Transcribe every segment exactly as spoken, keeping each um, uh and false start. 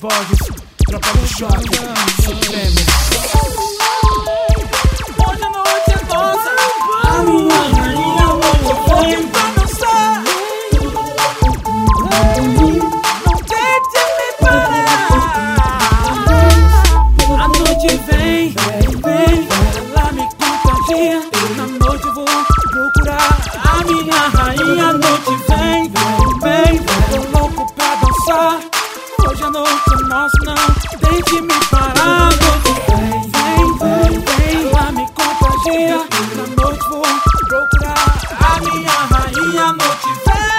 Borges, tropa do choque, Supremo. Hoje a noite é nossa, a minha rainha hoje pra dançar. Não tente me parar. A noite vem, vem, ela me contagia. Na noite vou procurar a minha rainha. A noite vem, vem, tô louco pra dançar. Hoje a noite é nossa, não tente me parar. Vem, vem, vem, vem, ela me contagia. Na noite vou procurar a minha rainha. A noite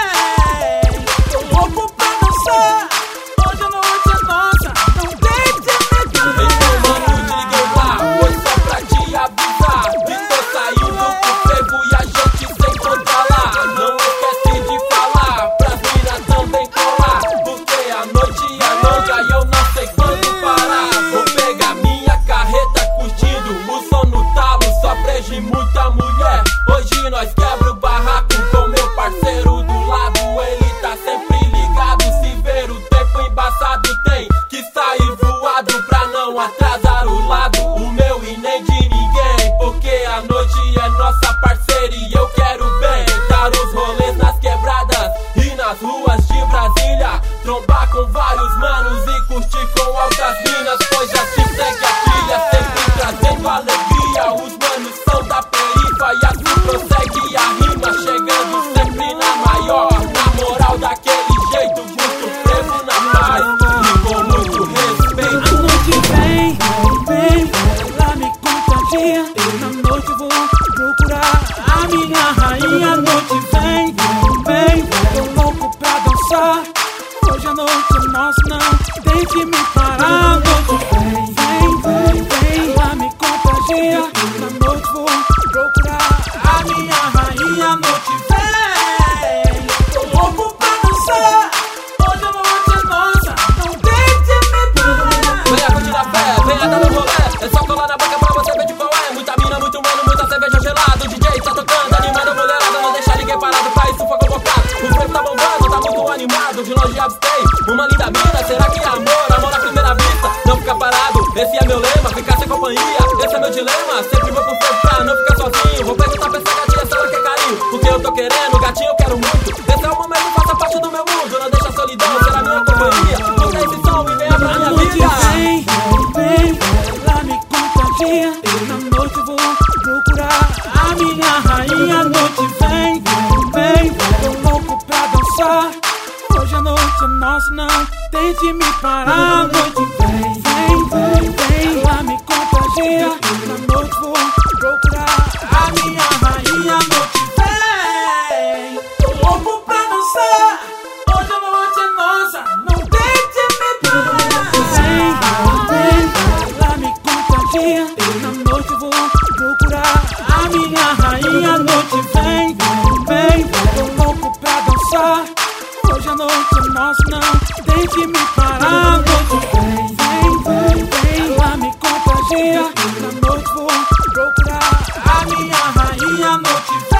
vem, tô louco pra dançar. Hoje a noite é nossa, não tente me parar. Então mano, liguei lá, foi só pra te avisar. Estou saindo pro frevo e a gente se encontra lá. Não esquece de falar, pras minas também colar, porque a noite é longa e eu não sei quando parar. Vou pegar minha carreta curtindo o som no talo, só brejo e muita mulher. Hoje nós quebra o barraco com meu parceiro do lado. Ele tá sempre ligado, se ver o tempo embaçado tem que sair voado pra não atrasar o lado, o meu e nem de ninguém. Porque a noite é nossa parceira e eu quero bem dar os rolês nas quebradas e nas ruas de Brasília, trombar com vários manos e curtir com altas minas. Pois assim segue a trilha, sempre trazendo alegria. Os manos são da perifa e assim prossegue a rima, chegando sempre na maior, na moral daquele jeito, muito frevo na paz e com muito respeito. A noite vem, vem, ela me contagia. Na noite vou procurar a minha rainha. A noite vem, vem, tô louco pra dançar. Hoje a noite é nossa, não tente me parar. A noite vem, vem, vem, vem, ela me contagia. Na noite vou procurar a minha rainha. A noite vem, tô louco pra dançar. Hoje a noite é nossa, não tente me parar. Venha curtir a fé, venha dar no rolê. É só colar na boca pra você ver de qual é. Muita mina, muito mano, muita cerveja gelada. O D J tá tocando, animando a mulherada. Não deixar ninguém parado, pra isso foi convocado. O frevo tá bombando, tá muito animado. De longe abstém, uma linda mina. Será que é amor? Amor à primeira vista. Não ficar parado, esse é meu lema. Ficar sem companhia, esse é meu dilema. Sempre vou pro frevo pra não ficar sozinho. Vou perguntar pra essa gatinha se ela quer carinho. O que eu tô querendo, gatinho eu quero muito. Esse é o momento, faça parte do meu mundo. Não deixa a solidão ser a minha companhia. Muda esse som e venha pra minha vida. Vem, vem, ela me contagia. Na noite vou procurar a minha rainha. A noite vem, vem, tô louco pra dançar. Hoje a noite é nossa, não tente me parar. A noite vem, vem, vem, vem, ela me contagia. Na noite vou procurar a minha rainha. A noite vem, tô louco pra dançar. Hoje a noite é nossa, não tente me parar. Vem, vem, ela me contagia. Na noite vou procurar a minha rainha. A noite vem, vem, tô louco pra dançar. Hoje a noite é nossa, não tente me parar. A noite vem, vem, vem, vem, ela me contagia. Na noite vou procurar a minha rainha. A noite vem.